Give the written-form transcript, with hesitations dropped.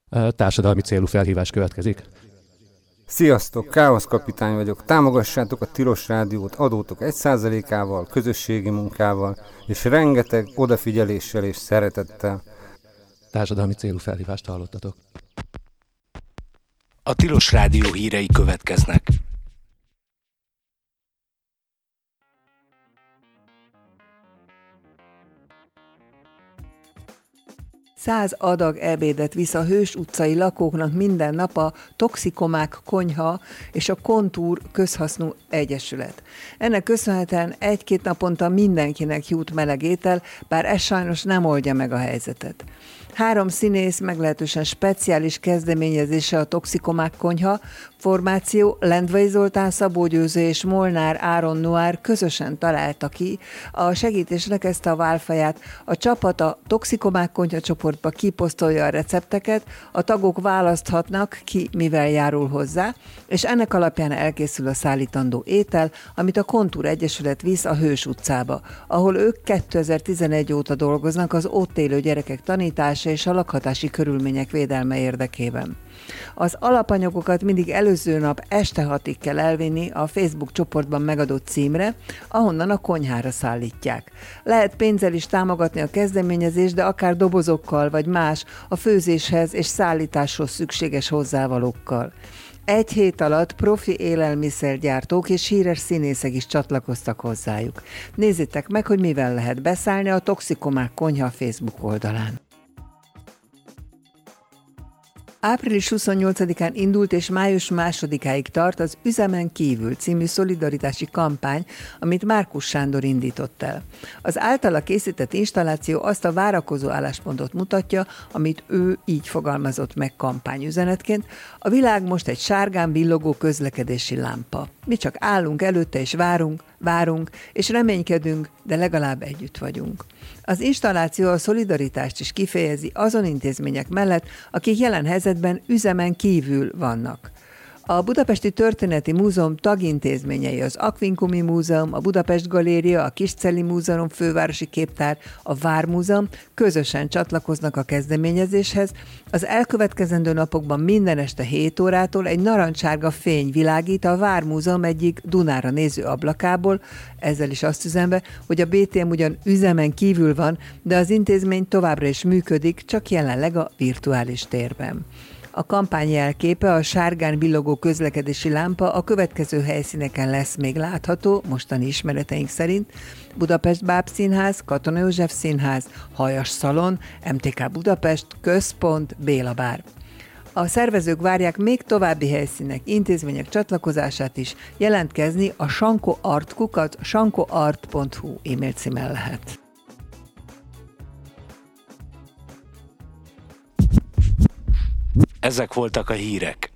Társadalmi célú felhívás következik. Sziasztok, Káosz kapitány vagyok. Támogassátok a Tilos Rádiót adótok 1%-ával, közösségi munkával, és rengeteg odafigyeléssel és szeretettel. Társadalmi célú felhívást hallottatok. A Tilos Rádió hírei következnek. 100 adag ebédet visz a Hős utcai lakóknak minden nap a Toxikomák Konyha és a Kontúr Közhasznú Egyesület. Ennek köszönhetően 1-2 naponta mindenkinek jut meleg étel, bár ez sajnos nem oldja meg a helyzetet. 3 színész meglehetősen speciális kezdeményezése a Toxikomák Konyha formáció, Lendvai Zoltán, Szabó Győző és Molnár Áron Noir közösen találta ki a segítésnek ezt a válfaját. A csapat a Toxikomák Konyha csoportba kiposztolja a recepteket, a tagok választhatnak ki, mivel járul hozzá, és ennek alapján elkészül a szállítandó étel, amit a Kontúr Egyesület visz a Hős utcába, ahol ők 2011 óta dolgoznak az ott élő gyerekek tanítása és a lakhatási körülmények védelme érdekében. Az alapanyagokat mindig előző nap este 6-ig kell elvinni a Facebook csoportban megadott címre, ahonnan a konyhára szállítják. Lehet pénzzel is támogatni a kezdeményezést, de akár dobozokkal vagy más a főzéshez és szállításhoz szükséges hozzávalókkal. 1 hét alatt profi élelmiszergyártók és híres színészek is csatlakoztak hozzájuk. Nézzétek meg, hogy mivel lehet beszállni a Toxikomák Konyha Facebook oldalán. Április 28-án indult és május 2-áig tart az Üzemen kívül című szolidaritási kampány, amit Márkus Sándor indított el. Az általa készített installáció azt a várakozó álláspontot mutatja, amit ő így fogalmazott meg kampányüzenetként: a világ most egy sárgán villogó közlekedési lámpa. Mi csak állunk előtte és várunk és reménykedünk, de legalább együtt vagyunk. Az installáció a szolidaritást is kifejezi azon intézmények mellett, akik jelen helyzetben üzemen kívül vannak. A Budapesti Történeti Múzeum tagintézményei az Aquincumi Múzeum, a Budapest Galéria, a Kiscelli Múzeum Fővárosi Képtár, a Vármúzeum közösen csatlakoznak a kezdeményezéshez. Az elkövetkezendő napokban minden este 7 órától egy narancssárga fény világít a Vármúzeum egyik Dunára néző ablakából, ezzel is azt üzenve, hogy a BTM ugyan üzemen kívül van, de az intézmény továbbra is működik, csak jelenleg a virtuális térben. A kampány jelképe, a sárgán villogó közlekedési lámpa a következő helyszíneken lesz még látható, mostani ismereteink szerint: Budapest Bábszínház, Katona József Színház, Hajas Szalon, MTK Budapest, Központ, Béla Bár. A szervezők várják még további helyszínek, intézmények csatlakozását is, jelentkezni a sankoart@sankoart.hu e-mail címen lehet. Ezek voltak a hírek.